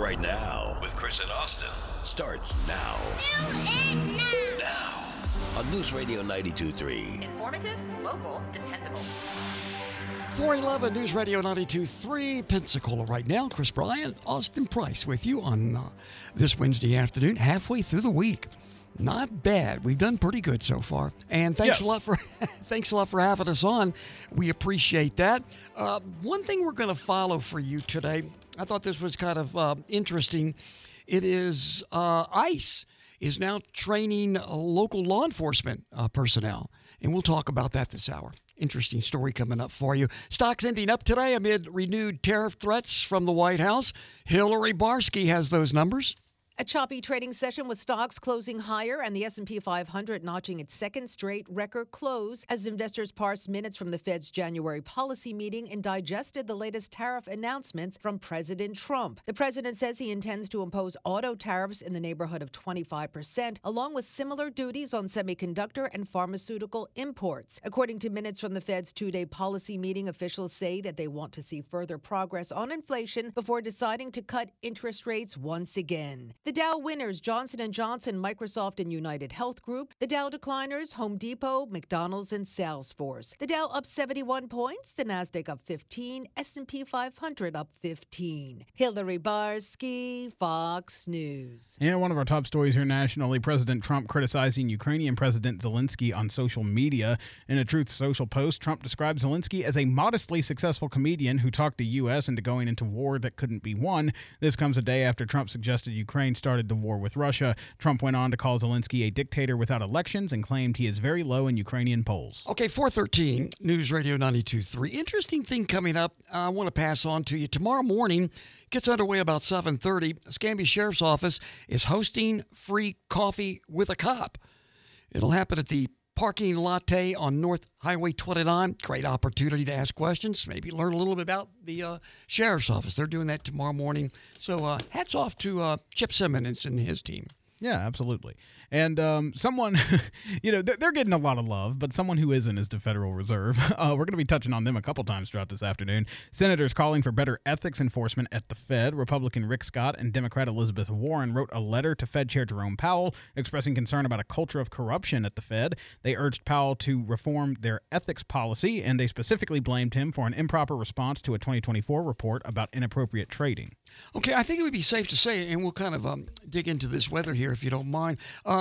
Right Now with Chris and Austin starts now. Now on News Radio 92.3. Informative, local, dependable. 411 News Radio 92.3, Pensacola Right Now. Chris Bryant, Austin Price with you on this Wednesday afternoon, halfway through the week. Not bad. We've done pretty good so far. And thanks a lot for having us on. We appreciate that. One thing we're going to follow for you today, I thought this was kind of interesting. It is ICE is now training local law enforcement personnel. And we'll talk about that this hour. Interesting story coming up for you. Stocks ending up today amid renewed tariff threats from the White House. Hillary Barsky has those numbers. A choppy trading session with stocks closing higher and the S&P 500 notching its second straight record close as investors parsed minutes from the Fed's January policy meeting and digested the latest tariff announcements from President Trump. The president says he intends to impose auto tariffs in the neighborhood of 25%, along with similar duties on semiconductor and pharmaceutical imports. According to minutes from the Fed's two-day policy meeting, officials say that they want to see further progress on inflation before deciding to cut interest rates once again. The Dow winners, Johnson & Johnson, Microsoft, and United Health Group. The Dow decliners, Home Depot, McDonald's, and Salesforce. The Dow up 71 points, the Nasdaq up 15, S&P 500 up 15. Hillary Barsky, Fox News. And one of our top stories here nationally, President Trump criticizing Ukrainian President Zelensky on social media. In a Truth Social post, Trump described Zelensky as a modestly successful comedian who talked the U.S. into going into war that couldn't be won. This comes a day after Trump suggested Ukraine started the war with Russia. Trump went on to call Zelensky a dictator without elections and claimed he is very low in Ukrainian polls. Okay, 413 News Radio 92.3. Interesting thing coming up I want to pass on to you. Tomorrow morning gets underway about 7:30. Escambia Sheriff's Office is hosting free coffee with a cop. It'll happen at the Parking Latte on North Highway 29. Great opportunity to ask questions, maybe learn a little bit about the Sheriff's Office. They're doing that tomorrow morning. So hats off to Chip Simmons and his team. Yeah, absolutely. And someone, they're getting a lot of love, but someone who isn't is the Federal Reserve. We're going to be touching on them a couple times throughout this afternoon. Senators calling for better ethics enforcement at the Fed. Republican Rick Scott and Democrat Elizabeth Warren wrote a letter to Fed Chair Jerome Powell expressing concern about a culture of corruption at the Fed. They urged Powell to reform their ethics policy, and they specifically blamed him for an improper response to a 2024 report about inappropriate trading. Okay, I think it would be safe to say, and we'll kind of dig into this weather here if you don't mind.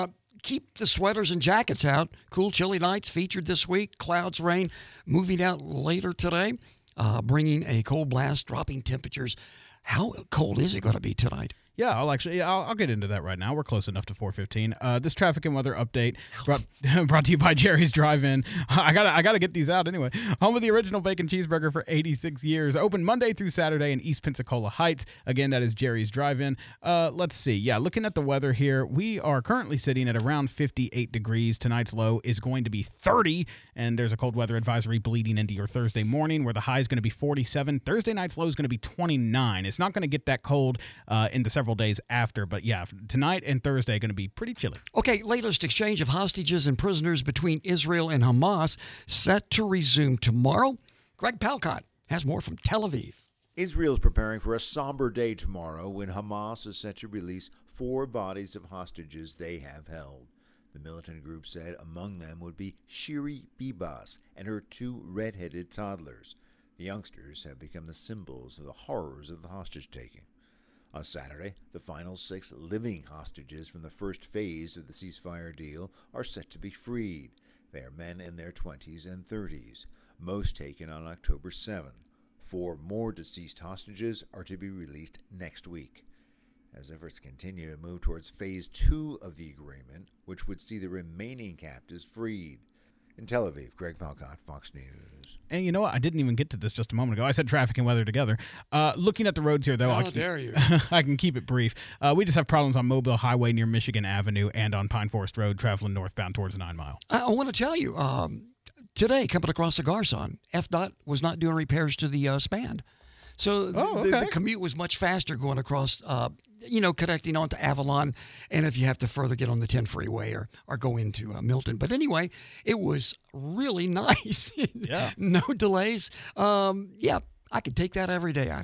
Keep the sweaters and jackets out. Cool, chilly nights featured this week. Clouds, rain moving out later today, bringing a cold blast, dropping temperatures. How cold is it going to be tonight? Yeah, I'll get into that right now. We're close enough to 4:15. This traffic and weather update brought to you by Jerry's Drive-In. I gotta get these out anyway. Home of the original bacon cheeseburger for 86 years. Open Monday through Saturday in East Pensacola Heights. Again, that is Jerry's Drive-In. Let's see. Yeah, looking at the weather here, we are currently sitting at around 58 degrees. Tonight's low is going to be 30, and there's a cold weather advisory bleeding into your Thursday morning where the high is going to be 47. Thursday night's low is going to be 29. It's not going to get that cold in the several days after, but yeah, tonight and Thursday going to be pretty chilly. Okay, latest exchange of hostages and prisoners between Israel and Hamas set to resume tomorrow. Greg Palcott has more from Tel Aviv. Israel is preparing for a somber day tomorrow when Hamas is set to release 4 bodies of hostages they have held. The militant group said among them would be Shiri Bibas and her 2 red-headed toddlers. The youngsters have become the symbols of the horrors of the hostage-taking. On Saturday, the final 6 living hostages from the first phase of the ceasefire deal are set to be freed. They are men in their 20s and 30s, most taken on October 7. 4 more deceased hostages are to be released next week. As efforts continue to move towards Phase 2 of the agreement, which would see the remaining captives freed. In Tel Aviv, Greg Palcott, Fox News. And you know what? I didn't even get to this just a moment ago. I said traffic and weather together. Looking at the roads here, though, How dare you? I can keep it brief. We just have problems on Mobile Highway near Michigan Avenue and on Pine Forest Road traveling northbound towards 9 Mile. I want to tell you, today, coming across the Garson, FDOT was not doing repairs to the span. So the commute was much faster going across, connecting onto Avalon, and if you have to further get on the 10 freeway or go into Milton. But anyway, it was really nice. Yeah. No delays. I could take that every day, I think.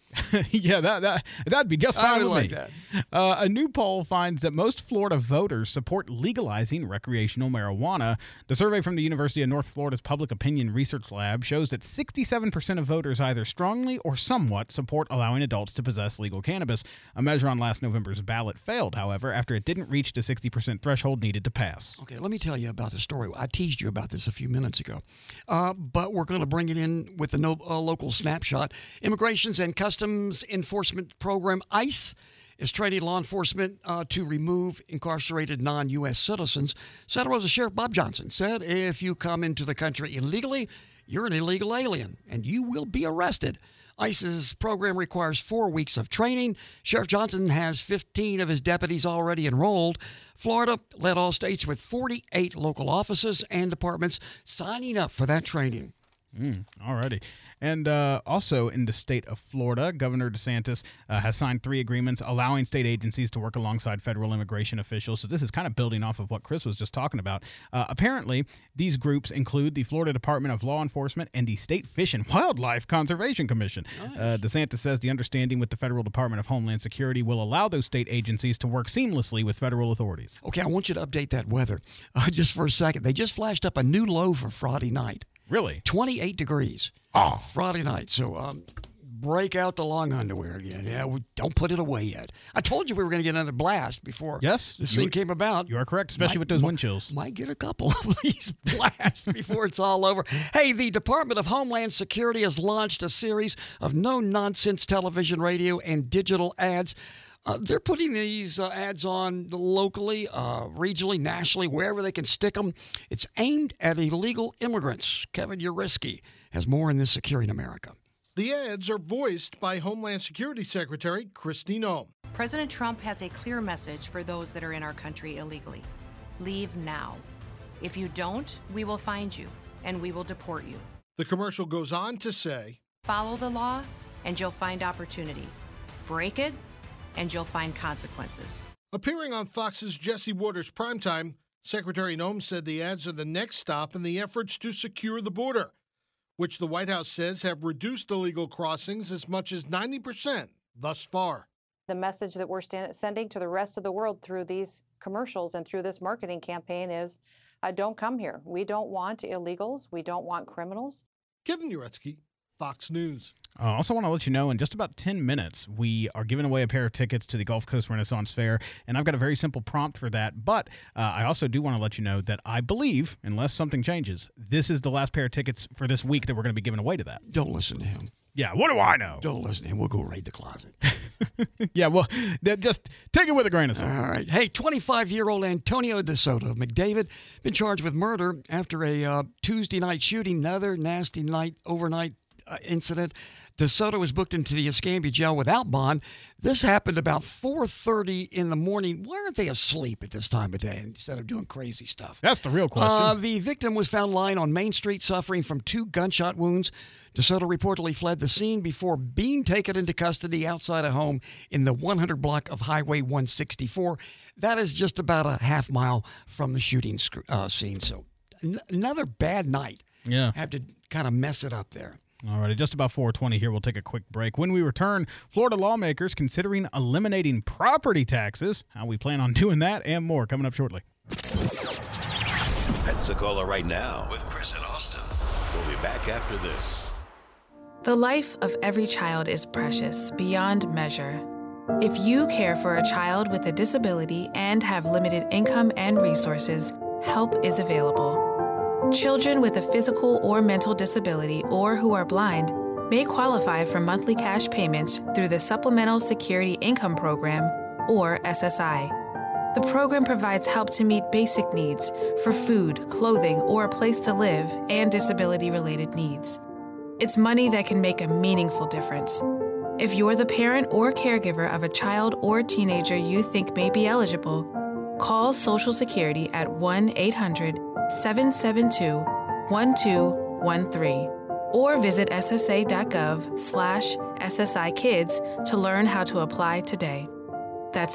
Yeah, that'd be just fine I would with like me. that. A new poll finds that most Florida voters support legalizing recreational marijuana. The survey from the University of North Florida's Public Opinion Research Lab shows that 67% of voters either strongly or somewhat support allowing adults to possess legal cannabis. A measure on last November's ballot failed, however, after it didn't reach the 60% threshold needed to pass. Okay, let me tell you about the story. I teased you about this a few minutes ago, but we're going to bring it in with the local snapshot. Immigrations and Customs Enforcement Program, ICE, is training law enforcement to remove incarcerated non-U.S. citizens. Santa Rosa Sheriff Bob Johnson said if you come into the country illegally, you're an illegal alien, and you will be arrested. ICE's program requires 4 weeks of training. Sheriff Johnson has 15 of his deputies already enrolled. Florida led all states with 48 local offices and departments signing up for that training. Alrighty. And also in the state of Florida, Governor DeSantis has signed 3 agreements allowing state agencies to work alongside federal immigration officials. So this is kind of building off of what Chris was just talking about. Apparently, these groups include the Florida Department of Law Enforcement and the State Fish and Wildlife Conservation Commission. Nice. DeSantis says the understanding with the Federal Department of Homeland Security will allow those state agencies to work seamlessly with federal authorities. Okay, I want you to update that weather just for a second. They just flashed up a new low for Friday night. Really? 28 degrees. Friday night. So break out the long underwear again. Yeah, don't put it away yet. I told you we were going to get another blast before this thing came about. You are correct, especially with those wind chills. Might get a couple of these blasts before it's all over. Hey, the Department of Homeland Security has launched a series of no-nonsense television, radio, and digital ads. They're putting these ads on locally, regionally, nationally, wherever they can stick them. It's aimed at illegal immigrants. Kevin Urisky has more in this Securing America. The ads are voiced by Homeland Security Secretary Kristi Noem. President Trump has a clear message for those that are in our country illegally. Leave now. If you don't, we will find you, and we will deport you. The commercial goes on to say, follow the law, and you'll find opportunity. Break it, and you'll find consequences. Appearing on Fox's Jesse Waters Primetime, Secretary Noem said the ads are the next stop in the efforts to secure the border, which the White House says have reduced illegal crossings as much as 90% thus far. The message that we're sending to the rest of the world through these commercials and through this marketing campaign is, don't come here. We don't want illegals. We don't want criminals. Kevin Uretsky, Fox News. I also want to let you know, in just about 10 minutes, we are giving away a pair of tickets to the Gulf Coast Renaissance Fair, and I've got a very simple prompt for that. But I also do want to let you know that I believe, unless something changes, this is the last pair of tickets for this week that we're going to be giving away to that. Don't listen to him. Yeah, what do I know? Don't listen to him. We'll go raid the closet. Yeah, well, just take it with a grain of salt. All right. Hey, 25-year-old Antonio DeSoto of McDavid been charged with murder after a Tuesday night shooting, another nasty overnight incident. DeSoto was booked into the Escambia jail without bond. This happened about 4:30 in the morning. Why aren't they asleep at this time of day instead of doing crazy stuff? That's the real question. The victim was found lying on Main Street suffering from 2 gunshot wounds. DeSoto reportedly fled the scene before being taken into custody outside a home in the 100 block of Highway 164. That is just about a half mile from the shooting scene. So another bad night. Yeah. Have to kind of mess it up there. All right, just about 4:20 here. We'll take a quick break. When we return, Florida lawmakers considering eliminating property taxes. How we plan on doing that and more coming up shortly. Pensacola Right Now with Chris and Austin. We'll be back after this. The life of every child is precious beyond measure. If you care for a child with a disability and have limited income and resources, help is available. Children with a physical or mental disability or who are blind may qualify for monthly cash payments through the Supplemental Security Income Program, or SSI. The program provides help to meet basic needs for food, clothing, or a place to live, and disability-related needs. It's money that can make a meaningful difference. If you're the parent or caregiver of a child or teenager you think may be eligible, call Social Security at 1-800-772-1213 or visit ssa.gov/SSI-Kids to learn how to apply today. That's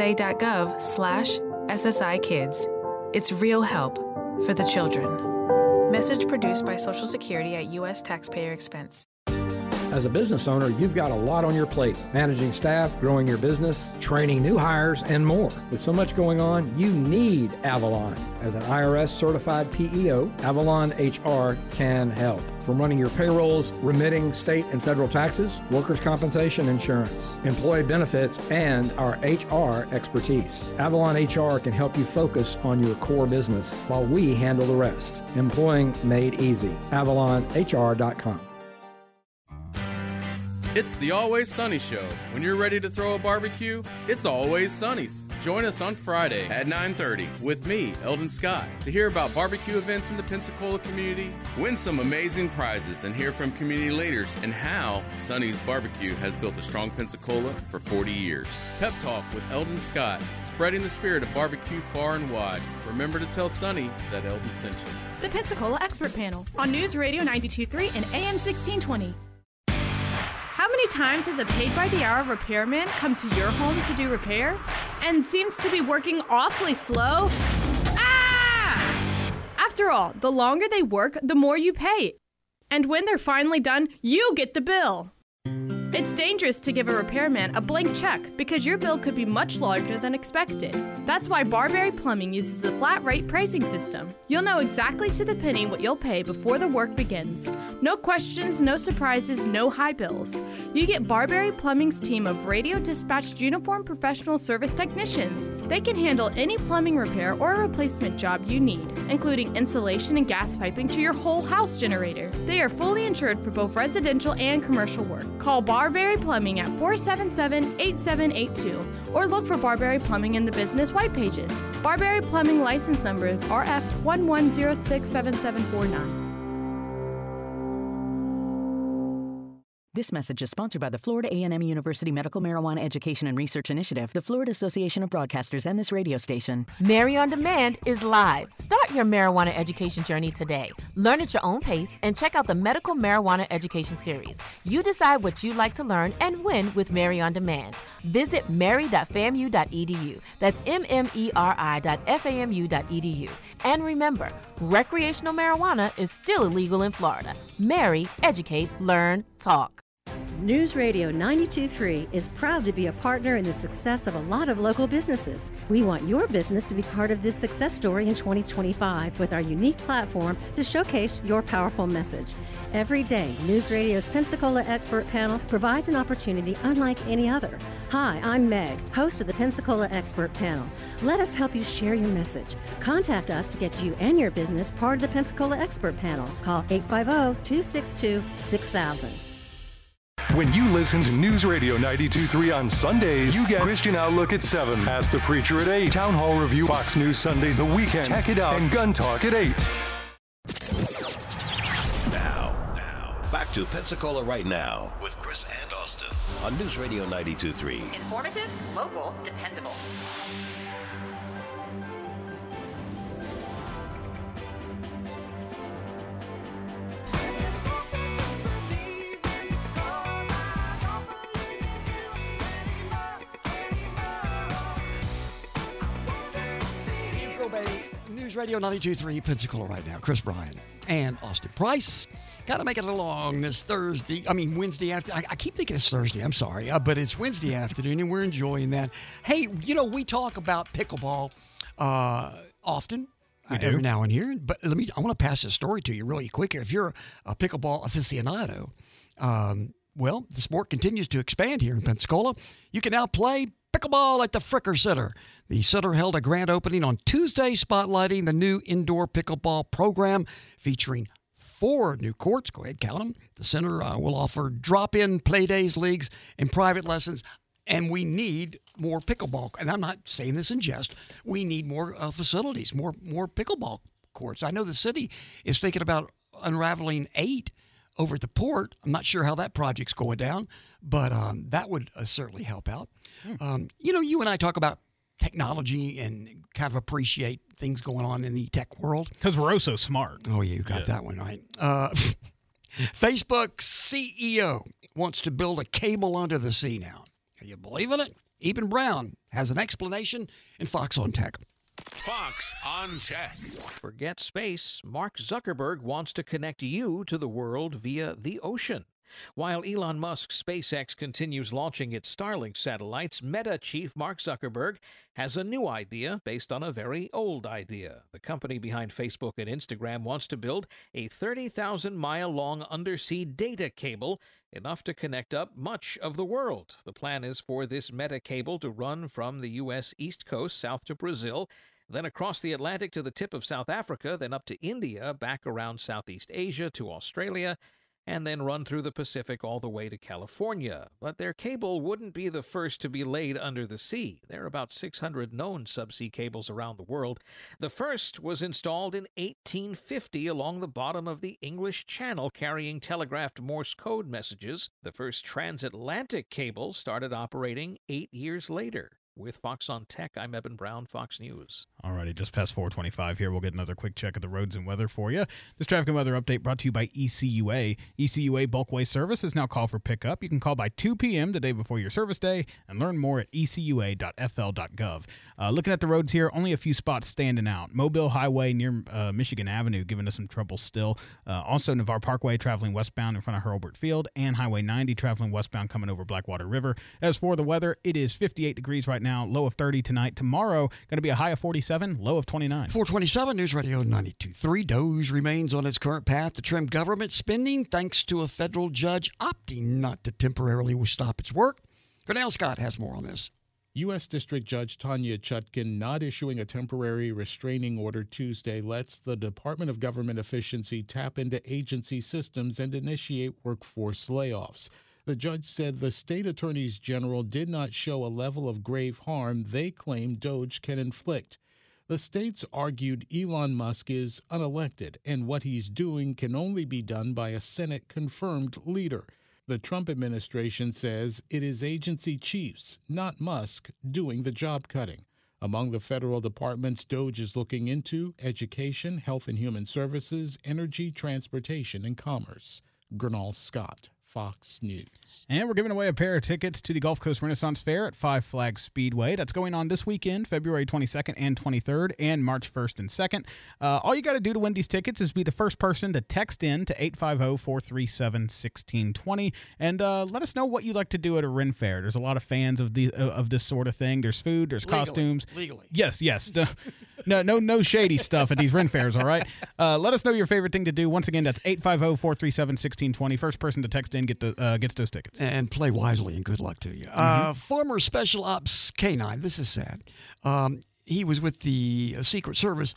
ssa.gov/SSI-Kids. It's real help for the children. Message produced by Social Security at U.S. taxpayer expense. As a business owner, you've got a lot on your plate. Managing staff, growing your business, training new hires, and more. With so much going on, you need Avalon. As an IRS-certified PEO, Avalon HR can help. From running your payrolls, remitting state and federal taxes, workers' compensation insurance, employee benefits, and our HR expertise. Avalon HR can help you focus on your core business while we handle the rest. Employing made easy. AvalonHR.com. It's the Always Sunny Show. When you're ready to throw a barbecue, it's Always Sunny's. Join us on Friday at 9:30 with me, Eldon Scott, to hear about barbecue events in the Pensacola community, win some amazing prizes, and hear from community leaders and how Sunny's Barbecue has built a strong Pensacola for 40 years. Pep Talk with Eldon Scott, spreading the spirit of barbecue far and wide. Remember to tell Sunny that Eldon sent you. The Pensacola Expert Panel on News Radio 92.3 and AM 1620. How many times has a paid-by-the-hour repairman come to your home to do repair and seems to be working awfully slow? Ah! After all, the longer they work, the more you pay. And when they're finally done, you get the bill. It's dangerous to give a repairman a blank check because your bill could be much larger than expected. That's why Barberry Plumbing uses a flat rate pricing system. You'll know exactly to the penny what you'll pay before the work begins. No questions, no surprises, no high bills. You get Barberry Plumbing's team of radio dispatched uniformed professional service technicians. They can handle any plumbing repair or replacement job you need, including insulation and gas piping to your whole house generator. They are fully insured for both residential and commercial work. Call Barberry Plumbing at 477-8782 or look for Barberry Plumbing in the business white pages. Barberry Plumbing license number is RF11067749. This message is sponsored by the Florida A&M University Medical Marijuana Education and Research Initiative, the Florida Association of Broadcasters, and this radio station. Mary on Demand is live. Start your marijuana education journey today. Learn at your own pace and check out the Medical Marijuana Education Series. You decide what you'd like to learn and when with Mary on Demand. Visit mary.famu.edu. That's mmeri.famu.edu. And remember, recreational marijuana is still illegal in Florida. Mary, educate, learn, talk. News Radio 92.3 is proud to be a partner in the success of a lot of local businesses. We want your business to be part of this success story in 2025 with our unique platform to showcase your powerful message. Every day, News Radio's Pensacola Expert Panel provides an opportunity unlike any other. Hi, I'm Meg, host of the Pensacola Expert Panel. Let us help you share your message. Contact us to get you and your business part of the Pensacola Expert Panel. Call 850-262-6000. When you listen to News Radio 92.3 on Sundays, you get Christian Outlook at 7, Ask the Preacher at 8, Town Hall Review, Fox News Sundays, The Weekend, Check It Out, and Gun Talk at 8. Now, back to Pensacola Right Now with Chris and Austin on News Radio 92.3. Informative, local, dependable. News Radio 92.3 Pensacola Right Now. Chris Bryan and Austin Price. Got to make it along this Wednesday afternoon. I keep thinking it's Thursday. I'm sorry. But it's Wednesday afternoon, and we're enjoying that. Hey, we talk about pickleball often. Every now and here. But I want to pass this story to you really quick. If you're a pickleball aficionado, the sport continues to expand here in Pensacola. You can now play pickleball at the Fricker Center. The center held a grand opening on Tuesday, spotlighting the new indoor pickleball program featuring 4 new courts. Go ahead, count them. The center will offer drop-in play days, leagues, and private lessons. And we need more pickleball. And I'm not saying this in jest. We need more facilities, more pickleball courts. I know the city is thinking about unraveling 8 over at the port. I'm not sure how that project's going down, but that would certainly help out. You and I talk about technology and kind of appreciate things going on in the tech world. Because we're oh so smart. Oh, yeah, you got that one right. Facebook's CEO wants to build a cable under the sea now. Can you believe in it? Eben Brown has an explanation in Fox on Tech. Fox on Tech. Forget space. Mark Zuckerberg wants to connect you to the world via the ocean. While Elon Musk's SpaceX continues launching its Starlink satellites, Meta chief Mark Zuckerberg has a new idea based on a very old idea. The company behind Facebook and Instagram wants to build a 30,000-mile-long undersea data cable, enough to connect up much of the world. The plan is for this Meta cable to run from the U.S. East Coast south to Brazil, then across the Atlantic to the tip of South Africa, then up to India, back around Southeast Asia to Australia, and then run through the Pacific all the way to California. But their cable wouldn't be the first to be laid under the sea. There are about 600 known subsea cables around the world. The first was installed in 1850 along the bottom of the English Channel, carrying telegraphed Morse code messages. The first transatlantic cable started operating 8 years later. With Fox on Tech, I'm Eben Brown, Fox News. All righty, just past 4:25 here. We'll get another quick check of the roads and weather for you. This traffic and weather update brought to you by ECUA. ECUA bulk waste service is now called for pickup. You can call by 2 p.m. the day before your service day and learn more at ecua.fl.gov. Looking at the roads here, only a few spots standing out. Mobile Highway near Michigan Avenue giving us some trouble still. Also, Navarre Parkway traveling westbound in front of Hurlburt Field, and Highway 90 traveling westbound coming over Blackwater River. As for the weather, it is 58 degrees right now, low of 30 tonight. Tomorrow, going to be a high of 47, low of 29. 427 News Radio 92.3. DOGE remains on its current path to trim government spending thanks to a federal judge opting not to temporarily stop its work. Cornell Scott has more on this. U.S. District Judge Tanya Chutkan not issuing a temporary restraining order Tuesday lets the Department of Government Efficiency tap into agency systems and initiate workforce layoffs. The judge said the state attorneys general did not show a level of grave harm they claim DOGE can inflict. The states argued Elon Musk is unelected, and what he's doing can only be done by a Senate-confirmed leader. The Trump administration says it is agency chiefs, not Musk, doing the job cutting. Among the federal departments DOGE is looking into: education, health and human services, energy, transportation, and commerce. Gernal Scott, Fox News. And we're giving away a pair of tickets to the Gulf Coast Renaissance Fair at Five Flags Speedway. That's going on this weekend, February 22nd and 23rd, and March 1st and 2nd. All you got to do to win these tickets is be the first person to text in to 850-437-1620 and let us know what you like to do at a Ren Fair. There's a lot of fans of this sort of thing. There's food, there's costumes. Legally. Yes. No shady stuff at these Ren Fairs, all right? Let us know your favorite thing to do. Once again, that's 850-437-1620. First person to text in gets those tickets. And play wisely, and good luck to you. Former Special Ops K-9, this is sad. He was with the Secret Service.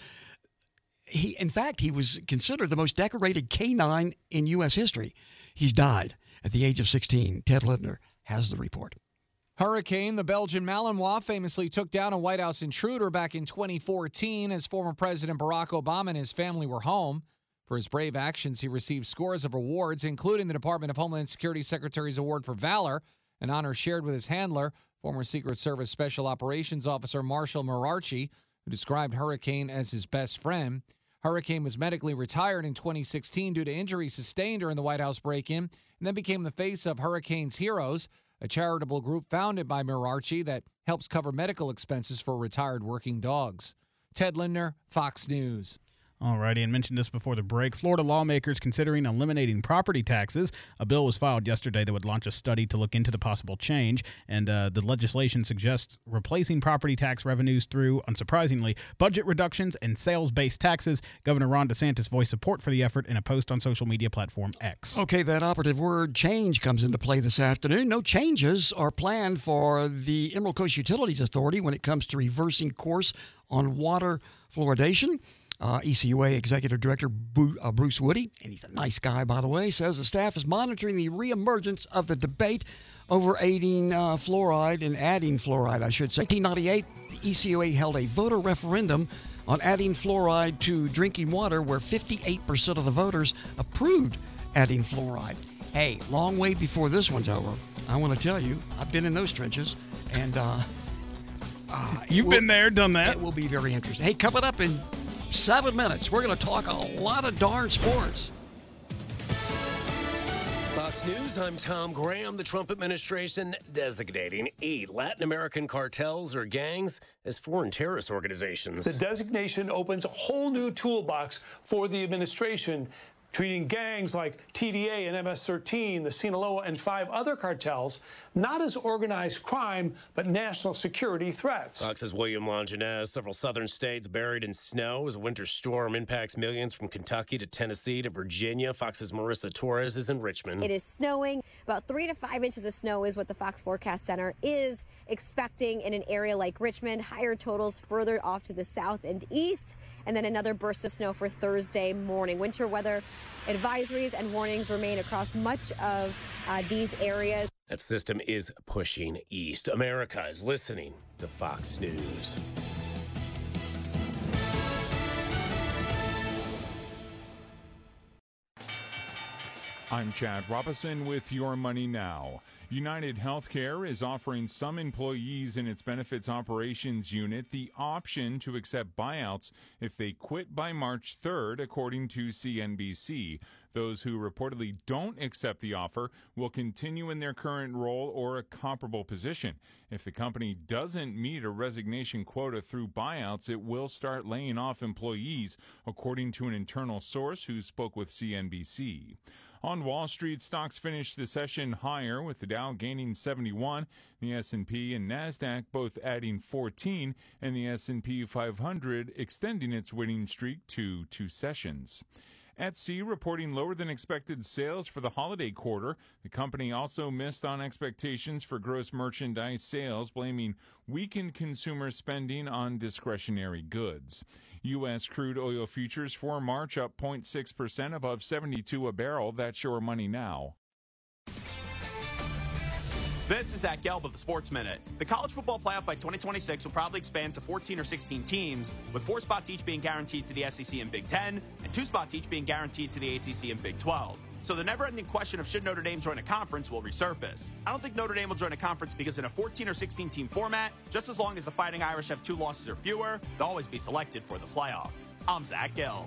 In fact, he was considered the most decorated K-9 in U.S. history. He's died at the age of 16. Ted Lindner has the report. Hurricane, the Belgian Malinois, famously took down a White House intruder back in 2014 as former President Barack Obama and his family were home. For his brave actions, he received scores of awards, including the Department of Homeland Security Secretary's Award for Valor, an honor shared with his handler, former Secret Service Special Operations Officer Marshall Murarchi, who described Hurricane as his best friend. Hurricane was medically retired in 2016 due to injuries sustained during the White House break-in, and then became the face of Hurricane's Heroes, a charitable group founded by Murarchi that helps cover medical expenses for retired working dogs. Ted Lindner, Fox News. All righty, and mentioned this before the break. Florida lawmakers considering eliminating property taxes. A bill was filed yesterday that would launch a study to look into the possible change, and the legislation suggests replacing property tax revenues through, unsurprisingly, budget reductions and sales-based taxes. Governor Ron DeSantis voiced support for the effort in a post on social media platform X. Okay, that operative word change comes into play this afternoon. No changes are planned for the Emerald Coast Utilities Authority when it comes to reversing course on water fluoridation. ECUA Executive Director Bruce Woody, and he's a nice guy, by the way, says the staff is monitoring the reemergence of the debate over adding fluoride, I should say. In 1998, the ECUA held a voter referendum on adding fluoride to drinking water, where 58% of the voters approved adding fluoride. Hey, long way before this one's over. I want to tell you, I've been in those trenches, and you've been there, done that. It will be very interesting. Hey, coming up in 7 minutes, we're going to talk a lot of darn sports. Fox News, I'm Tom Graham. The Trump administration designating 8 Latin American cartels or gangs as foreign terrorist organizations. The designation opens a whole new toolbox for the administration. treating gangs like TDA and MS-13, the Sinaloa, and 5 other cartels not as organized crime, but national security threats. Fox's William Longinez. Several southern states buried in snow as a winter storm impacts millions from Kentucky to Tennessee to Virginia. Fox's Marissa Torres is in Richmond. It is snowing. About 3 to 5 inches of snow is what the Fox Forecast Center is expecting in an area like Richmond. Higher totals further off to the south and east, and then another burst of snow for Thursday morning. Winter weather advisories and warnings remain across much of these areas. That system is pushing east. America is listening to Fox News. I'm Chad Robison with Your Money Now. United Healthcare is offering some employees in its benefits operations unit the option to accept buyouts if they quit by March 3rd, according to CNBC. Those who reportedly don't accept the offer will continue in their current role or a comparable position. If the company doesn't meet a resignation quota through buyouts, it will start laying off employees, according to an internal source who spoke with CNBC. On Wall Street, stocks finished the session higher, with the Dow gaining 71, the S&P and NASDAQ both adding 14, and the S&P 500 extending its winning streak to 2 sessions. Etsy reporting lower than expected sales for the holiday quarter. The company also missed on expectations for gross merchandise sales, blaming weakened consumer spending on discretionary goods. U.S. crude oil futures for March up 0.6% above 72 a barrel. That's Your Money Now. This is Zach Gelb of the Sports Minute. The college football playoff by 2026 will probably expand to 14 or 16 teams, with 4 spots each being guaranteed to the SEC and Big Ten, and 2 spots each being guaranteed to the ACC and Big 12. So the never-ending question of should Notre Dame join a conference will resurface. I don't think Notre Dame will join a conference because in a 14 or 16-team format, just as long as the Fighting Irish have 2 losses or fewer, they'll always be selected for the playoff. I'm Zach Gelb.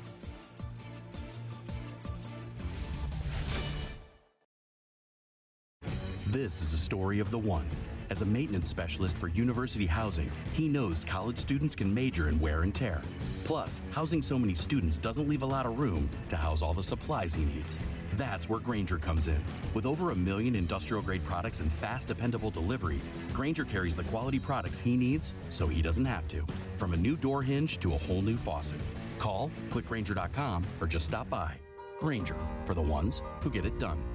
This is a story of the one. As a maintenance specialist for University Housing, he knows college students can major in wear and tear. Plus, housing so many students doesn't leave a lot of room to house all the supplies he needs. That's where Grainger comes in. With over 1 million industrial-grade products and fast, dependable delivery, Grainger carries the quality products he needs so he doesn't have to. From a new door hinge to a whole new faucet. Call, click Grainger.com, or just stop by. Grainger, for the ones who get it done.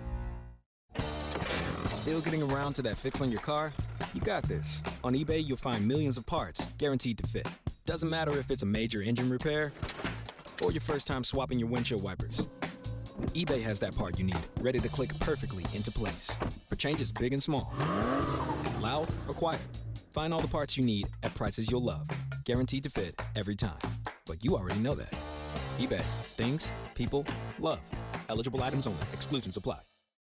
Still getting around to that fix on your car? You got this. On eBay, you'll find millions of parts guaranteed to fit. Doesn't matter if it's a major engine repair or your first time swapping your windshield wipers. eBay has that part you need, ready to click perfectly into place for changes big and small, loud or quiet. Find all the parts you need at prices you'll love, guaranteed to fit every time. But you already know that. eBay. Things, people, love. Eligible items only. Exclusions apply.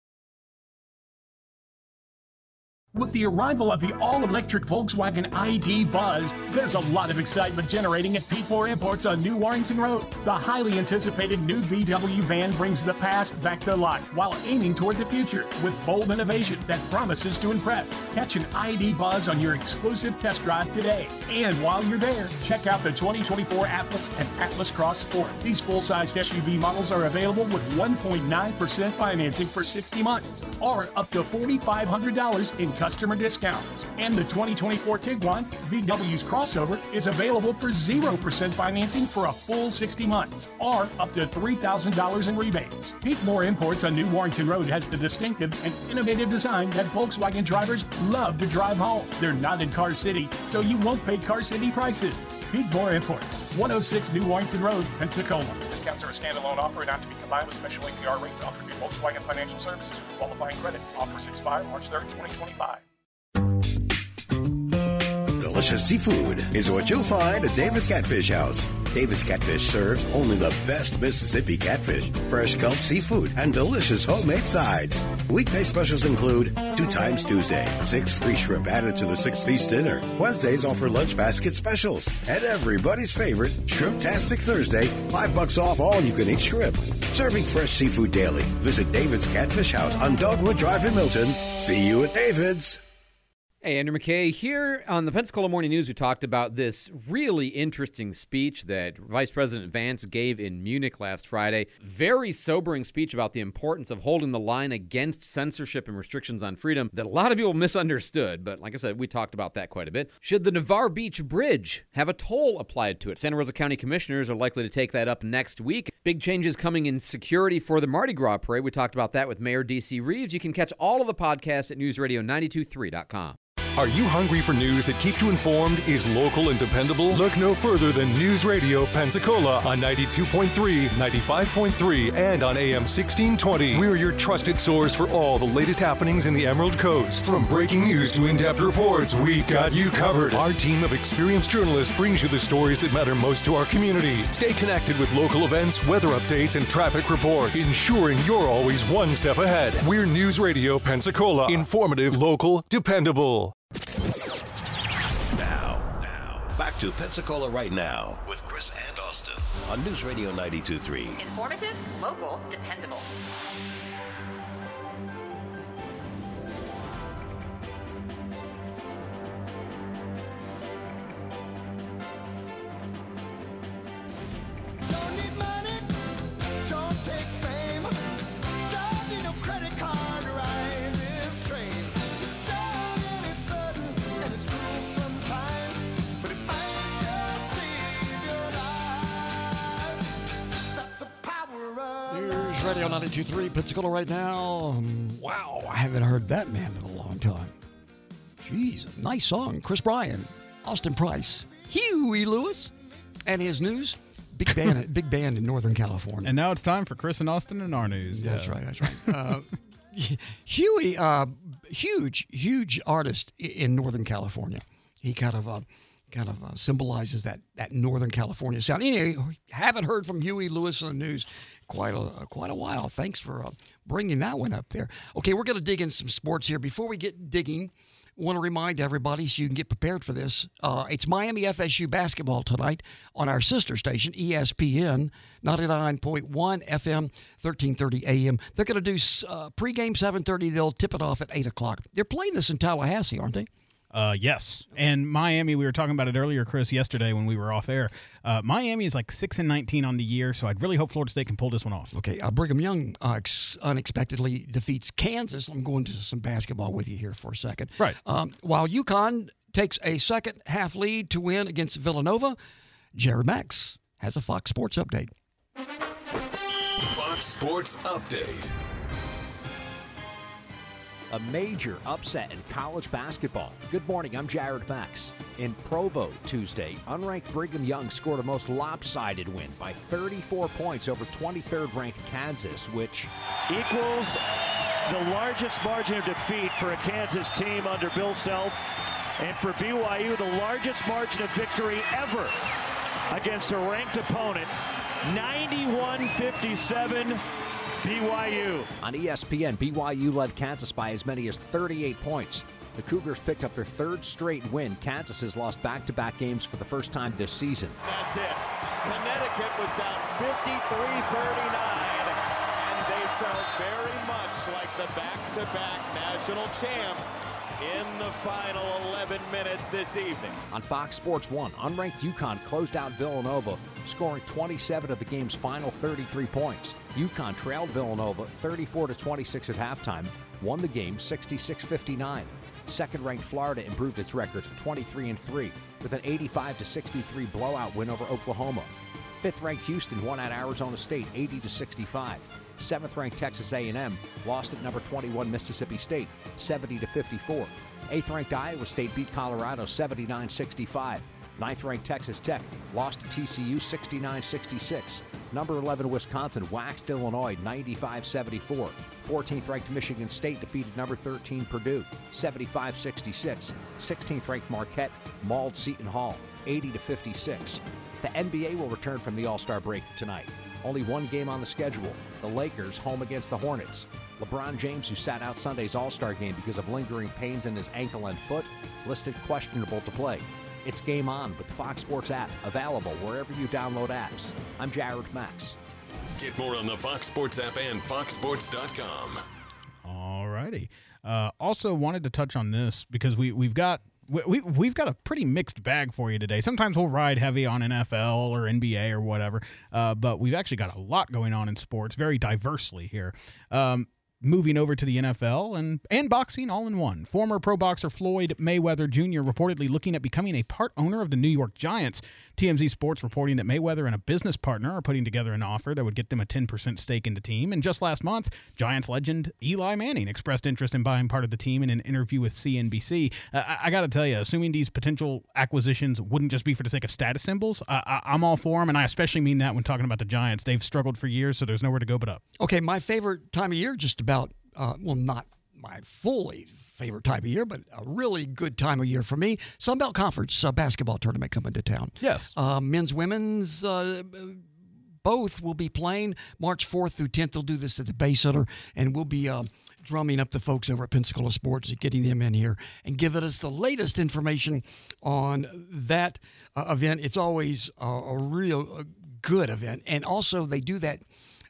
With the arrival of the all-electric Volkswagen ID Buzz, there's a lot of excitement generating at Pete-Moore Imports on New Warrington Road. The highly anticipated new VW van brings the past back to life while aiming toward the future with bold innovation that promises to impress. Catch an ID Buzz on your exclusive test drive today. And while you're there, check out the 2024 Atlas and Atlas Cross Sport. These full-sized SUV models are available with 1.9% financing for 60 months or up to $4,500 in customer discounts. And the 2024 Tiguan, VW's crossover, is available for 0% financing for a full 60 months or up to $3,000 in rebates. Pete-Moore Imports on New Warrington Road has the distinctive and innovative design that Volkswagen drivers love to drive home. They're not in Car City, so you won't pay Car City prices. Pete-Moore Imports, 106 New Warrington Road, Pensacola. Discounts are a standalone offer not to be combined with special APR rates offered through Volkswagen Financial Services for qualifying credit. Offers expire March 3rd, 2025. Delicious seafood is what you'll find at David's Catfish House. David's Catfish serves only the best Mississippi catfish, fresh Gulf seafood, and delicious homemade sides. Weekday specials include 2 times Tuesday, 6 free shrimp added to the 6-piece dinner. Wednesdays offer lunch basket specials. And everybody's favorite, Shrimptastic Thursday, $5 off all you-can-eat shrimp. Serving fresh seafood daily. Visit David's Catfish House on Dogwood Drive in Milton. See you at David's. Hey, Andrew McKay here. On the Pensacola Morning News, we talked about this really interesting speech that Vice President Vance gave in Munich last Friday. Very sobering speech about the importance of holding the line against censorship and restrictions on freedom that a lot of people misunderstood. But like I said, we talked about that quite a bit. Should the Navarre Beach Bridge have a toll applied to it? Santa Rosa County commissioners are likely to take that up next week. Big changes coming in security for the Mardi Gras parade. We talked about that with Mayor D.C. Reeves. You can catch all of the podcasts at newsradio923.com. Are you hungry for news that keeps you informed, is local and dependable? Look no further than News Radio Pensacola on 92.3, 95.3, and on AM 1620. We're your trusted source for all the latest happenings in the Emerald Coast. From breaking news to in-depth reports, we've got you covered. Our team of experienced journalists brings you the stories that matter most to our community. Stay connected with local events, weather updates, and traffic reports, ensuring you're always one step ahead. We're News Radio Pensacola. Informative, local, dependable. Now, back to Pensacola Right Now with Chris and Austin on News Radio 92.3. Informative, local, dependable. Don't need money, don't take fame, don't need no credit card to ride this train. It's strong and it's sudden and it's cruel sometimes, but it might just save your life. That's the power of News Radio 92.3, Pensacola Right Now. Wow, I haven't heard that man in a long time. Jeez, nice song. Chris Bryan, Austin Price, Huey Lewis, and his news. Big band in Northern California. And now it's time for Chris and Austin and our news. That's right. Huey, huge artist in Northern California. He kind of symbolizes that Northern California sound. Anyway, haven't heard from Huey Lewis on the news quite a while. Thanks for bringing that one up there. Okay, we're going to dig in some sports here. Before we get digging, want to remind everybody so you can get prepared for this. It's Miami FSU basketball tonight on our sister station, ESPN, 99.1 FM, 1330 AM. They're going to do pregame 7:30. They'll tip it off at 8 o'clock. They're playing this in Tallahassee, aren't they? Yes. And Miami, we were talking about it earlier, Chris, yesterday when we were off air. Miami is like 6-19 on the year, so I'd really hope Florida State can pull this one off. Okay. Brigham Young unexpectedly defeats Kansas. I'm going to some basketball with you here for a second. Right. While UConn takes a second half lead to win against Villanova, Jared Max has a Fox Sports update. Fox Sports Update. A major upset in college basketball. Good morning, I'm Jared Max. In Provo Tuesday, unranked Brigham Young scored a most lopsided win by 34 points over 23rd-ranked Kansas, which equals the largest margin of defeat for a Kansas team under Bill Self, and for BYU, the largest margin of victory ever against a ranked opponent, 91-57. BYU. On ESPN, BYU led Kansas by as many as 38 points. The Cougars picked up their third straight win. Kansas has lost back-to-back games for the first time this season. That's it. Connecticut was down 53-39, and they felt very much like the back-to-back national champs in the final 11 minutes this evening. On Fox Sports 1, unranked UConn closed out Villanova, scoring 27 of the game's final 33 points. UConn trailed Villanova 34-26 at halftime, won the game 66-59. Second-ranked Florida improved its record to 23-3 with an 85-63 blowout win over Oklahoma. Fifth-ranked Houston won at Arizona State 80-65. Seventh-ranked Texas A&M lost at number 21 Mississippi State 70-54. Eighth-ranked Iowa State beat Colorado 79-65. Ninth-ranked Texas Tech lost to TCU 69-66. Number 11 Wisconsin waxed Illinois 95-74. 14th-ranked Michigan State defeated number 13 Purdue 75-66. 16th-ranked Marquette mauled Seton Hall 80-56. The NBA will return from the All-Star break tonight. Only one game on the schedule. The Lakers home against the Hornets. LeBron James, who sat out Sunday's All-Star game because of lingering pains in his ankle and foot, listed questionable to play. It's Game On with the Fox Sports app, available wherever you download apps. I'm Jared Max. Get more on the Fox Sports app and foxsports.com. All righty. Also wanted to touch on this because we've got a pretty mixed bag for you today. Sometimes we'll ride heavy on NFL or NBA or whatever, but we've actually got a lot going on in sports, very diversely here. Moving over to the NFL and boxing all in one. Former pro boxer Floyd Mayweather Jr. reportedly looking at becoming a part owner of the New York Giants. TMZ Sports reporting that Mayweather and a business partner are putting together an offer that would get them a 10% stake in the team. And just last month, Giants legend Eli Manning expressed interest in buying part of the team in an interview with CNBC. I got to tell you, assuming these potential acquisitions wouldn't just be for the sake of status symbols, I'm all for them, and I especially mean that when talking about the Giants. They've struggled for years, so there's nowhere to go but up. Okay, my favorite time of year, just about, not my fully favorite time of year, but a really good time of year for me. Sun Belt Conference basketball tournament coming to town. Yes. Men's, women's, both will be playing March 4th through 10th. They'll do this at the Bay Center, and we'll be drumming up the folks over at Pensacola Sports and getting them in here and giving us the latest information on that event. It's always a real good event. And also they do that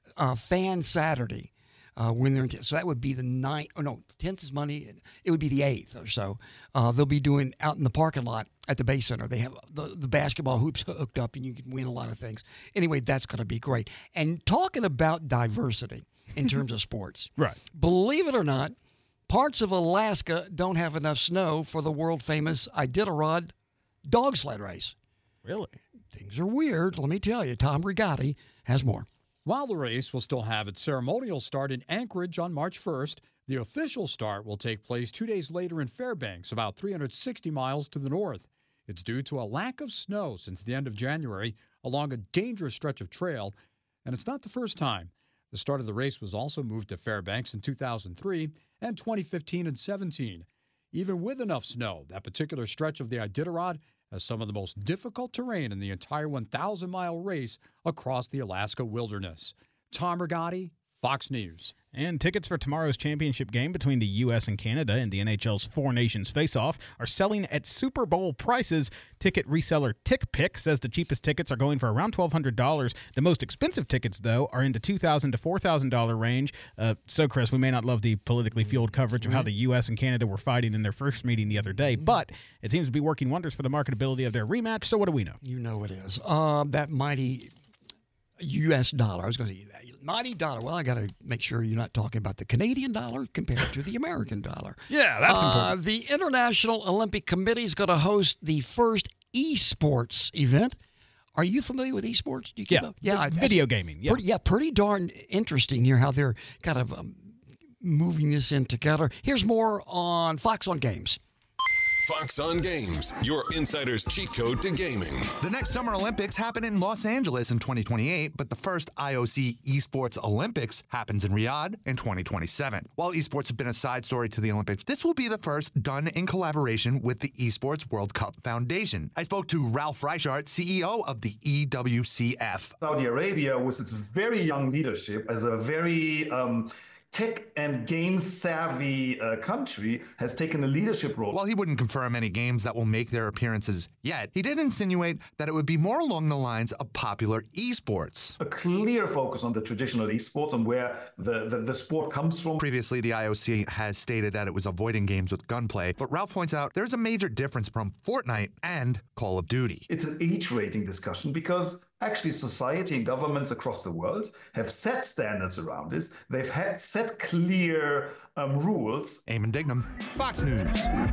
Fan Saturday. When they're in, so that would be the 9th. Oh no, 10th is Monday. It would be the 8th or so. They'll be doing out in the parking lot at the Bay Center. They have the basketball hoops hooked up, and you can win a lot of things. Anyway, that's going to be great. And talking about diversity in terms of sports, right? Believe it or not, parts of Alaska don't have enough snow for the world famous Iditarod dog sled race. Really? Things are weird. Let me tell you. Tom Rigotti has more. While the race will still have its ceremonial start in Anchorage on March 1st, the official start will take place 2 days later in Fairbanks, about 360 miles to the north. It's due to a lack of snow since the end of January along a dangerous stretch of trail, and it's not the first time. The start of the race was also moved to Fairbanks in 2003 and 2015 and 17. Even with enough snow, that particular stretch of the Iditarod has some of the most difficult terrain in the entire 1,000-mile race across the Alaska wilderness. Tom Rigotti, Fox News. And tickets for tomorrow's championship game between the U.S. and Canada in the NHL's Four Nations face-off are selling at Super Bowl prices. Ticket reseller TickPick says the cheapest tickets are going for around $1,200. The most expensive tickets, though, are in the $2,000 to $4,000 range. So, Chris, we may not love the politically fueled coverage of how the U.S. and Canada were fighting in their first meeting the other day, but it seems to be working wonders for the marketability of their rematch. So what do we know? You know it is. That mighty U.S. dollar. I was going to say that. Mighty dollar. Well, I got to make sure you're not talking about the Canadian dollar compared to the American dollar. Yeah, that's important. The International Olympic Committee is going to host the first esports event. Are you familiar with esports? Do you keep up? Yeah, video gaming. Yeah. Pretty darn interesting here how they're kind of moving this in together. Here's more on Fox on Games. Fox on Games, your insider's cheat code to gaming. The next Summer Olympics happen in Los Angeles in 2028, but the first IOC Esports Olympics happens in Riyadh in 2027. While esports have been a side story to the Olympics, this will be the first done in collaboration with the Esports World Cup Foundation. I spoke to Ralph Reichart, CEO of the EWCF. Saudi Arabia, with its very young leadership, as a very tech and game-savvy country, has taken a leadership role. While he wouldn't confirm any games that will make their appearances yet, he did insinuate that it would be more along the lines of popular esports. A clear focus on the traditional esports and where the sport comes from. Previously, the IOC has stated that it was avoiding games with gunplay, but Ralph points out there's a major difference from Fortnite and Call of Duty. It's an age rating discussion because actually society and governments across the world have set standards around this. They've had set clear rules. Eamon Dignam, Fox News.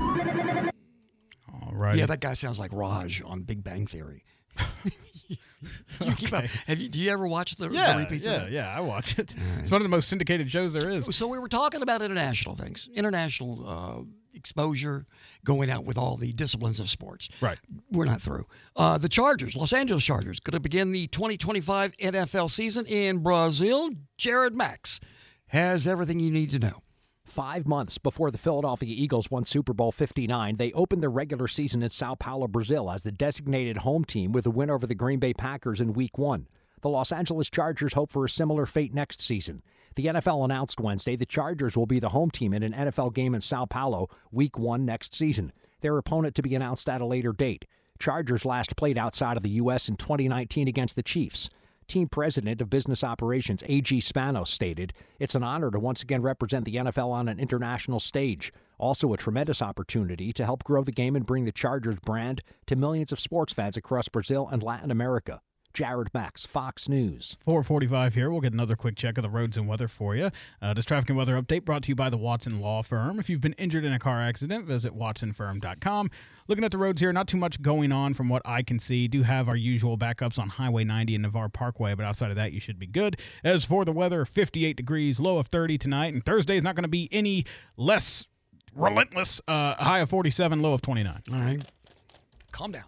All right. Yeah, that guy sounds like Raj on Big Bang Theory. Do you keep up? Do you ever watch the repeats? Yeah, I watch it. It's one of the most syndicated shows there is. So we were talking about international things, international exposure, going out with all the disciplines of sports. Right. We're not through. The Chargers, Los Angeles Chargers, going to begin the 2025 NFL season in Brazil. Jared Max has everything you need to know. 5 months before the Philadelphia Eagles won Super Bowl 59, they opened their regular season in Sao Paulo, Brazil as the designated home team with a win over the Green Bay Packers in Week 1. The Los Angeles Chargers hope for a similar fate next season. The NFL announced Wednesday the Chargers will be the home team in an NFL game in Sao Paulo Week 1 next season. Their opponent to be announced at a later date. Chargers last played outside of the U.S. in 2019 against the Chiefs. Team president of business operations, A.G. Spanos, stated, "It's an honor to once again represent the NFL on an international stage. Also a tremendous opportunity to help grow the game and bring the Chargers brand to millions of sports fans across Brazil and Latin America." Jared Max, Fox News. 4:45 here. We'll get another quick check of the roads and weather for you. This traffic and weather update brought to you by the Watson Law Firm. If you've been injured in a car accident, visit watsonfirm.com. Looking at the roads here, not too much going on from what I can see. Do have our usual backups on Highway 90 and Navarre Parkway, but outside of that, you should be good. As for the weather, 58 degrees, low of 30 tonight, and Thursday is not going to be any less relentless. High of 47, low of 29. All right. Calm down.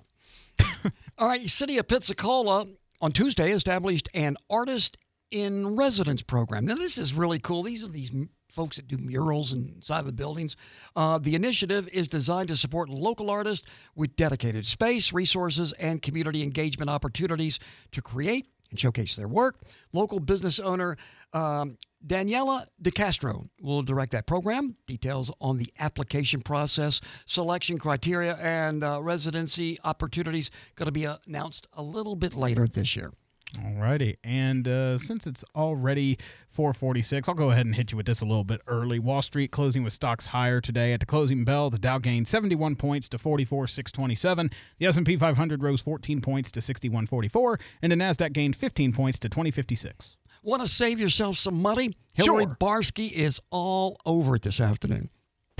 All right, City of Pensacola on Tuesday established an artist in residence program. Now, this is really cool. These are these folks that do murals inside the buildings. The initiative is designed to support local artists with dedicated space, resources, and community engagement opportunities to create and showcase their work. Local business owner Daniela DeCastro will direct that program. Details on the application process, selection criteria, and residency opportunities going to be announced a little bit later this year. All righty. And since it's already 4:46, I'll go ahead and hit you with this a little bit early. Wall Street closing with stocks higher today. At the closing bell, the Dow gained 71 points to 44,627. The S&P 500 rose 14 points to 6144, and the NASDAQ gained 15 points to 2056. Want to save yourself some money? Hillary Barsky is all over it this afternoon.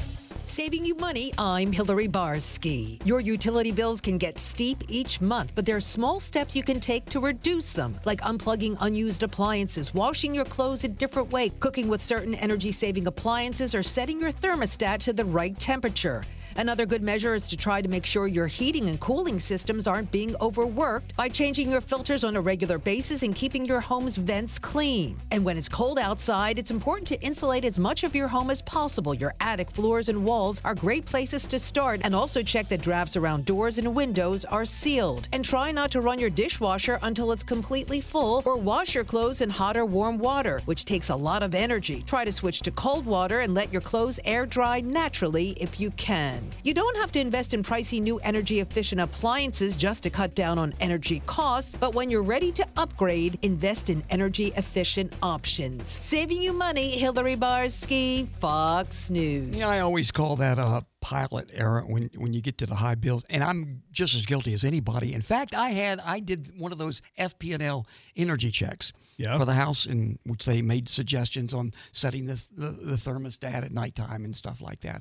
Saving you money, I'm Hillary Barsky. Your utility bills can get steep each month, but there are small steps you can take to reduce them, like unplugging unused appliances, washing your clothes a different way, cooking with certain energy-saving appliances, or setting your thermostat to the right temperature. Another good measure is to try to make sure your heating and cooling systems aren't being overworked by changing your filters on a regular basis and keeping your home's vents clean. And when it's cold outside, it's important to insulate as much of your home as possible. Your attic, floors, and walls are great places to start, and also check that drafts around doors and windows are sealed. And try not to run your dishwasher until it's completely full, or wash your clothes in hot or warm water, which takes a lot of energy. Try to switch to cold water and let your clothes air dry naturally if you can. You don't have to invest in pricey new energy-efficient appliances just to cut down on energy costs, but when you're ready to upgrade, invest in energy-efficient options. Saving you money, Hillary Barsky, Fox News. Yeah, I always call that a pilot error when you get to the high bills, and I'm just as guilty as anybody. In fact, I did one of those FP&L energy checks. For the house, in which they made suggestions on setting the thermostat at nighttime and stuff like that.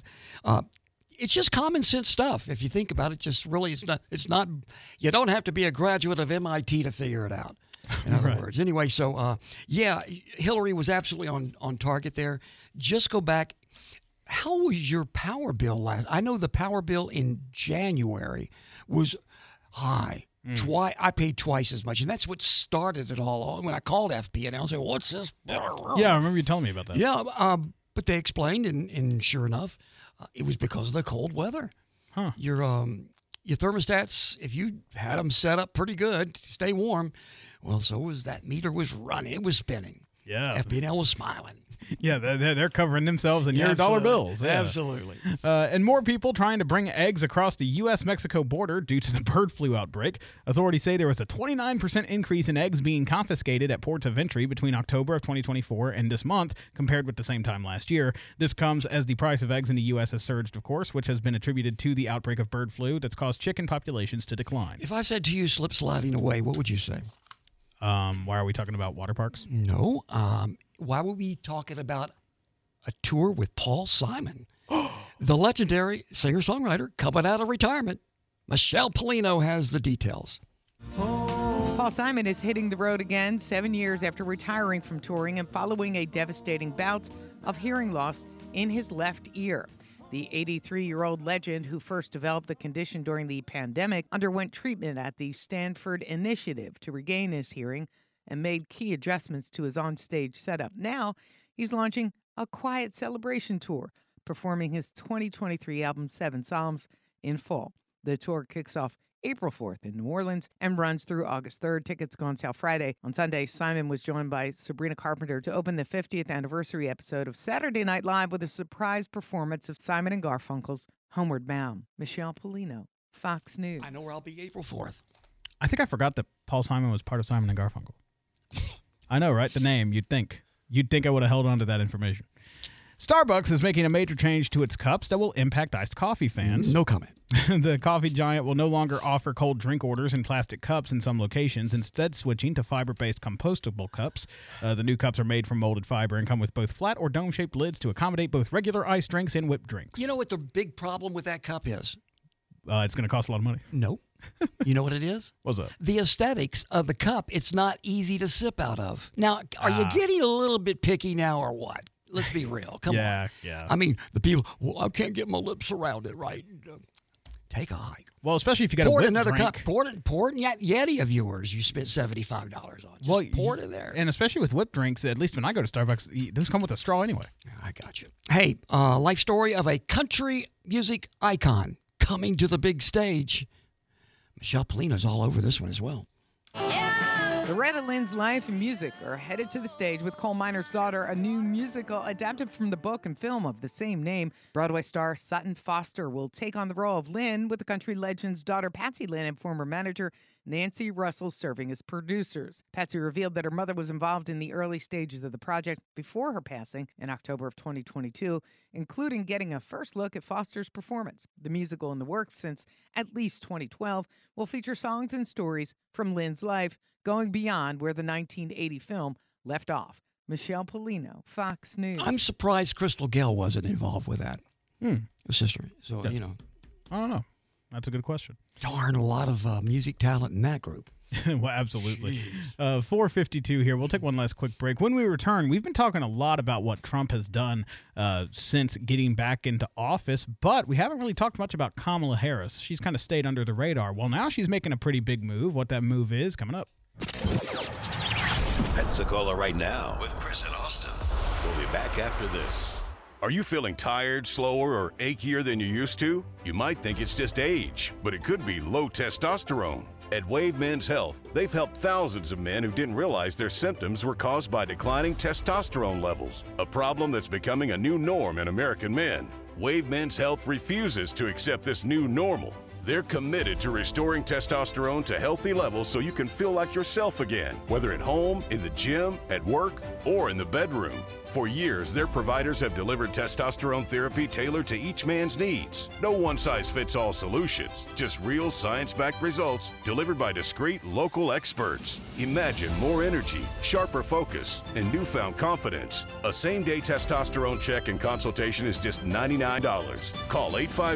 It's just common sense stuff. If you think about it, just really, it's not, you don't have to be a graduate of MIT to figure it out. In other words. Anyway, so, Hillary was absolutely on target there. Just go back. How was your power bill last? I know the power bill in January was high. I paid twice as much, and that's what started it all. When I called FP&L, I said, "What's this?" Yeah, I remember you telling me about that. Yeah, but they explained, and sure enough, it was because of the cold weather. Your thermostats, if you had them set up pretty good to stay warm, well, so was that meter was running. It was spinning. Yeah. FP&L was smiling. Yeah, they're covering themselves in your dollar bills. Yeah. Absolutely. And more people trying to bring eggs across the U.S.-Mexico border due to the bird flu outbreak. Authorities say there was a 29% increase in eggs being confiscated at ports of entry between October of 2024 and this month, compared with the same time last year. This comes as the price of eggs in the U.S. has surged, of course, which has been attributed to the outbreak of bird flu that's caused chicken populations to decline. If I said to you, slip sliding away, what would you say? Why are we talking about water parks? No. Why were we talking about a tour with Paul Simon? The legendary singer-songwriter coming out of retirement. Michelle Polino has the details. Paul Simon is hitting the road again 7 years after retiring from touring and following a devastating bout of hearing loss in his left ear. The 83-year-old legend, who first developed the condition during the pandemic, underwent treatment at the Stanford Initiative to regain his hearing and made key adjustments to his onstage setup. Now, he's launching a quiet celebration tour, performing his 2023 album, 7 Psalms, in full. The tour kicks off April 4th in New Orleans and runs through August 3rd. Tickets go on sale Friday. On Sunday, Simon was joined by Sabrina Carpenter to open the 50th anniversary episode of Saturday Night Live with a surprise performance of Simon and Garfunkel's Homeward Bound. Michelle Polino, Fox News. I know where I'll be April 4th. I think I forgot that Paul Simon was part of Simon and Garfunkel. I know, right? The name, you'd think I would have held on to that information. Starbucks is making a major change to its cups that will impact iced coffee fans. No comment. The coffee giant will no longer offer cold drink orders in plastic cups in some locations, instead switching to fiber-based compostable cups. The new cups are made from molded fiber and come with both flat or dome-shaped lids to accommodate both regular iced drinks and whipped drinks. You know what the big problem with that cup is? It's going to cost a lot of money. Nope. You know what it is? What's that? The aesthetics of the cup. It's not easy to sip out of. Now, are you getting a little bit picky now or what? Let's be real. Come on. Yeah. I mean, the people, well, I can't get my lips around it right. Take a hike. Well, especially if you got a whipped another drink. cup. Pour it in Yeti of yours you spent $75 on. Just pour it in there. And especially with whipped drinks, at least when I go to Starbucks, those come with a straw anyway. I got you. Hey, life story of a country music icon coming to the big stage. Michelle Polina's all over this one as well. Loretta Lynn's life and music are headed to the stage with Coal Miner's Daughter, a new musical adapted from the book and film of the same name. Broadway star Sutton Foster will take on the role of Lynn, with the country legend's daughter Patsy Lynn and former manager Nancy Russell serving as producers. Patsy revealed that her mother was involved in the early stages of the project before her passing in October of 2022, including getting a first look at Foster's performance. The musical in the works since at least 2012 will feature songs and stories from Lynn's life, going beyond where the 1980 film left off. Michelle Polino, Fox News. I'm surprised Crystal Gale wasn't involved with that. Her sister. So, I don't know. That's a good question. Darn, a lot of music talent in that group. Well, absolutely. 4:52 here. We'll take one last quick break. When we return, we've been talking a lot about what Trump has done since getting back into office, but we haven't really talked much about Kamala Harris. She's kind of stayed under the radar. Well, now she's making a pretty big move. What that move is, coming up. Pensacola right now with Chris and Austin. We'll be back after this. Are you feeling tired, slower, or achier than you used to? You might think it's just age, but it could be low testosterone. At Wave Men's Health, they've helped thousands of men who didn't realize their symptoms were caused by declining testosterone levels, a problem that's becoming a new norm in American men. Wave Men's Health refuses to accept this new normal. They're committed to restoring testosterone to healthy levels so you can feel like yourself again, whether at home, in the gym, at work, or in the bedroom. For years, their providers have delivered testosterone therapy tailored to each man's needs. No one-size-fits-all solutions, just real science-backed results delivered by discreet local experts. Imagine more energy, sharper focus, and newfound confidence. A same-day testosterone check and consultation is just $99. Call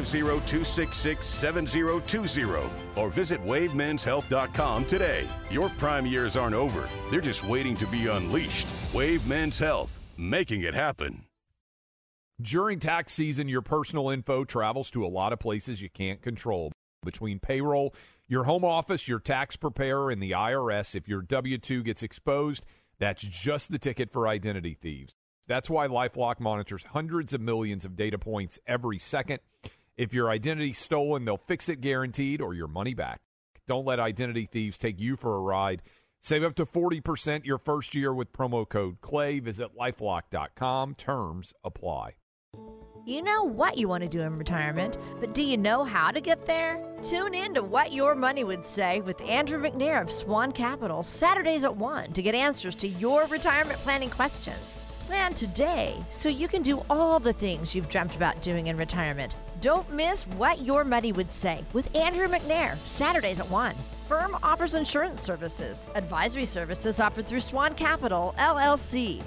850-266-7020 or visit WaveMen'sHealth.com today. Your prime years aren't over. They're just waiting to be unleashed. Wave Men's Health. Making it happen. During tax season, your personal info travels to a lot of places you can't control. Between payroll, your home office, your tax preparer, and the IRS, if your W-2 gets exposed, that's just the ticket for identity thieves. That's why LifeLock monitors hundreds of millions of data points every second. If your identity's stolen, they'll fix it guaranteed or your money back. Don't let identity thieves take you for a ride. Save up to 40% your first year with promo code CLAY. Visit LifeLock.com. Terms apply. You know what you want to do in retirement, but do you know how to get there? Tune in to What Your Money Would Say with Andrew McNair of Swan Capital, Saturdays at 1 to get answers to your retirement planning questions. Plan today so you can do all the things you've dreamt about doing in retirement. Don't miss What Your Money Would Say with Andrew McNair, Saturdays at 1. Firm offers insurance services. Advisory services offered through Swan Capital, LLC.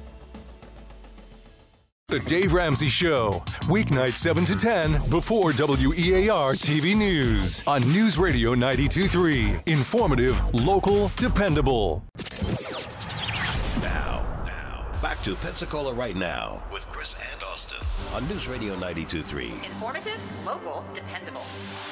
The Dave Ramsey Show, weeknight 7 to 10 before WEAR TV News on News Radio 92.3. Informative, local, dependable. Now, back to Pensacola right now with Chris and Austin on News Radio 92.3. Informative, local, dependable.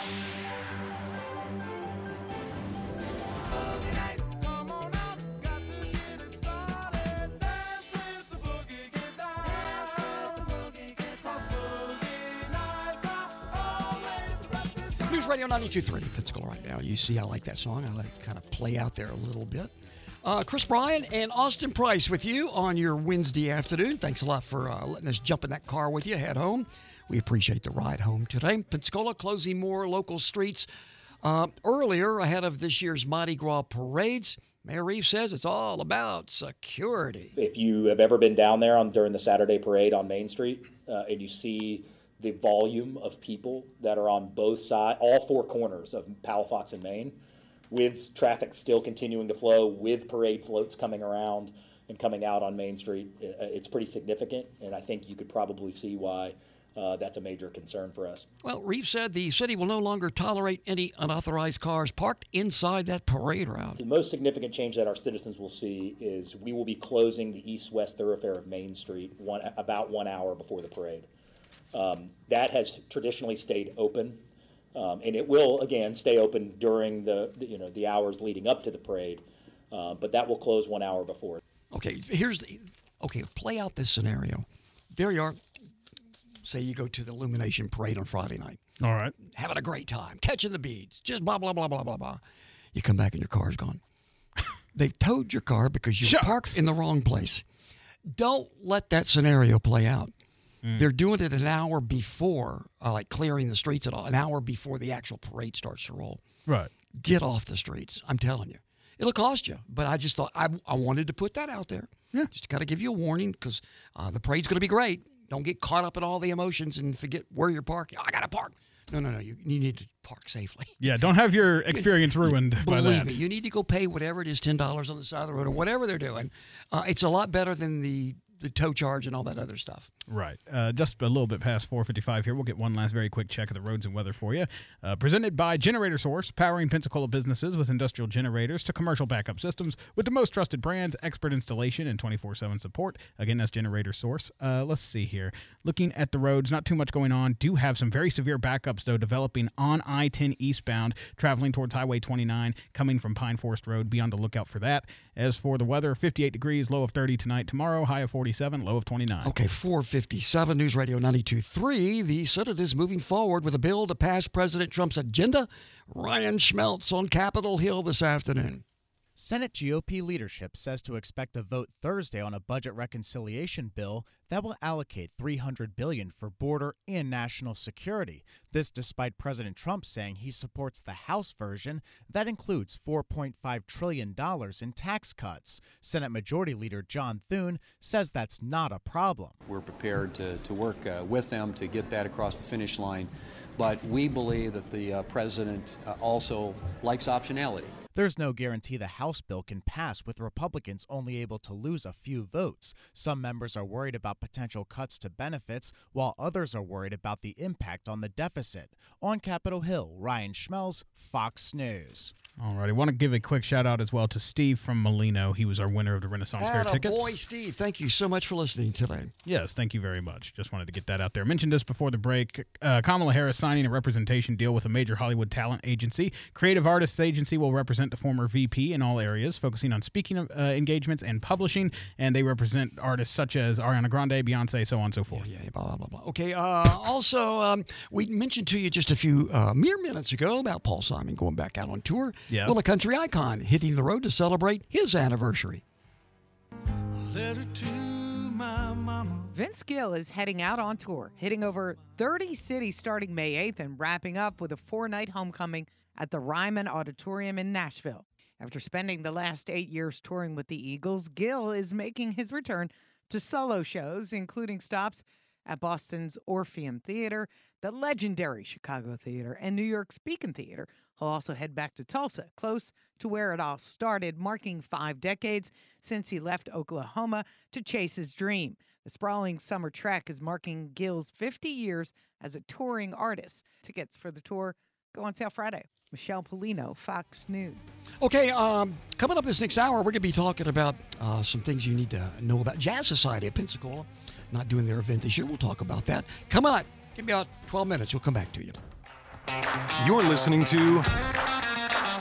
News Radio 92.3, Pensacola right now. You see, I like that song. I let it kind of play out there a little bit. Chris Bryan and Austin Price with you on your Wednesday afternoon. Thanks a lot for letting us jump in that car with you, head home. We appreciate the ride home today. Pensacola closing more local streets earlier ahead of this year's Mardi Gras parades. Mayor Reeves says it's all about security. If you have ever been down there during the Saturday parade on Main Street and you see the volume of people that are on both sides, all four corners of Palafox and Main, with traffic still continuing to flow, with parade floats coming around and coming out on Main Street, it's pretty significant, and I think you could probably see why that's a major concern for us. Well, Reeves said the city will no longer tolerate any unauthorized cars parked inside that parade route. The most significant change that our citizens will see is we will be closing the east-west thoroughfare of Main Street about 1 hour before the parade. That has traditionally stayed open, and it will, again, stay open during the hours leading up to the parade, but that will close 1 hour before. Okay, play out this scenario. There you are. Say you go to the Illumination Parade on Friday night. All right. Having a great time, catching the beads, just blah, blah, blah, blah, blah, blah. You come back and your car's gone. They've towed your car because you parked in the wrong place. Don't let that scenario play out. They're doing it an hour before, like clearing the streets at all, an hour before the actual parade starts to roll. Right. Get off the streets. I'm telling you. It'll cost you. But I just thought I wanted to put that out there. Yeah. Just got to give you a warning because the parade's going to be great. Don't get caught up in all the emotions and forget where you're parking. I got to park. No. You need to park safely. Yeah, don't have your experience ruined by that. Believe me, you need to go pay whatever it is, $10 on the side of the road or whatever they're doing. It's a lot better than the tow charge and all that other stuff. Right. Just a little bit past 4:55 here. We'll get one last very quick check of the roads and weather for you. Presented by Generator Source, powering Pensacola businesses with industrial generators to commercial backup systems with the most trusted brands, expert installation, and 24/7 support. Again, that's Generator Source. Let's see here. Looking at the roads, not too much going on. Do have some very severe backups, though, developing on I-10 eastbound, traveling towards Highway 29, coming from Pine Forest Road. Be on the lookout for that. As for the weather, 58 degrees, low of 30 tonight. Tomorrow, high of 47, low of 29. Okay, 4:57, News Radio 92.3. The Senate is moving forward with a bill to pass President Trump's agenda. Ryan Schmeltz on Capitol Hill this afternoon. Senate GOP leadership says to expect a vote Thursday on a budget reconciliation bill that will allocate $300 billion for border and national security. This despite President Trump saying he supports the House version that includes $4.5 trillion in tax cuts. Senate Majority Leader John Thune says that's not a problem. We're prepared to work with them to get that across the finish line, but we believe that the president also likes optionality. There's no guarantee the House bill can pass, with Republicans only able to lose a few votes. Some members are worried about potential cuts to benefits, while others are worried about the impact on the deficit. On Capitol Hill, Ryan Schmelz, Fox News. All right, I want to give a quick shout out as well to Steve from Molino. He was our winner of the Renaissance Fair tickets. Boy, Steve, thank you so much for listening today. Yes, thank you very much. Just wanted to get that out there. I mentioned this before the break. Kamala Harris signing a representation deal with a major Hollywood talent agency. Creative Artists Agency will represent the former VP in all areas, focusing on speaking engagements and publishing, and they represent artists such as Ariana Grande, Beyonce, so on and so forth. Yeah, blah, blah, blah. Okay, also, we mentioned to you just a few mere minutes ago about Paul Simon going back out on tour. Yeah. Well, a country icon hitting the road to celebrate his anniversary. Letter to my mama. Vince Gill is heading out on tour, hitting over 30 cities starting May 8th and wrapping up with a 4-night homecoming at the Ryman Auditorium in Nashville. After spending the last 8 years touring with the Eagles, Gill is making his return to solo shows, including stops at Boston's Orpheum Theater, the legendary Chicago Theater, and New York's Beacon Theater. He'll also head back to Tulsa, close to where it all started, marking 5 decades since he left Oklahoma to chase his dream. The sprawling summer trek is marking Gill's 50 years as a touring artist. Tickets for the tour go on sale Friday. Michelle Polino, Fox News. Okay, coming up this next hour, we're going to be talking about some things you need to know about Jazz Society of Pensacola. Not doing their event this year. We'll talk about that. Coming up, give me about 12 minutes. We'll come back to you. You're listening to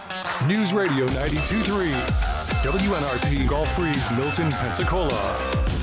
News Radio 92.3, WNRP Gulf Breeze, Milton, Pensacola.